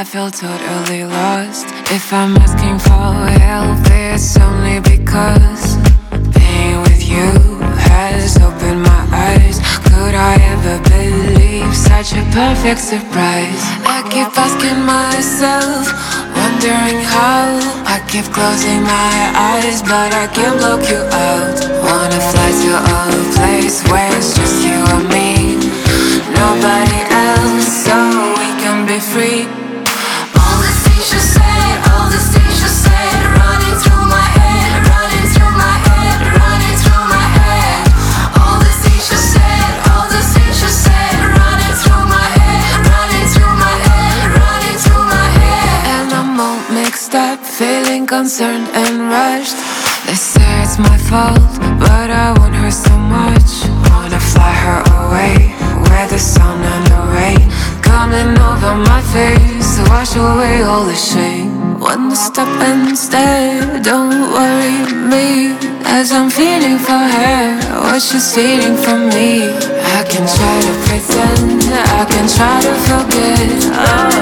feel totally lost. If I'm asking for help, it's only because being with you has opened my eyes. Could I ever believe such a perfect surprise? I keep asking myself, wondering how. I keep closing my eyes, but I can't block you out. Wanna fly to a place where it's just you and me, nobody else, so we can be free. All the things you said, all the things you said, running through my head, running through my head, running through my head. All the things you said, all the things you said, running through my head, running through my head, running through my head. And I'm all mixed up, feeling concerned and rushed. They say it's my fault, but I want her so much. Wanna fly her away, where the sun and the rain coming over my face, wash away all the shame. Wanna stop and stare, don't worry me, as I'm feeling for her, what she's feeling for me. I can try to pretend, I can try to forget. Oh.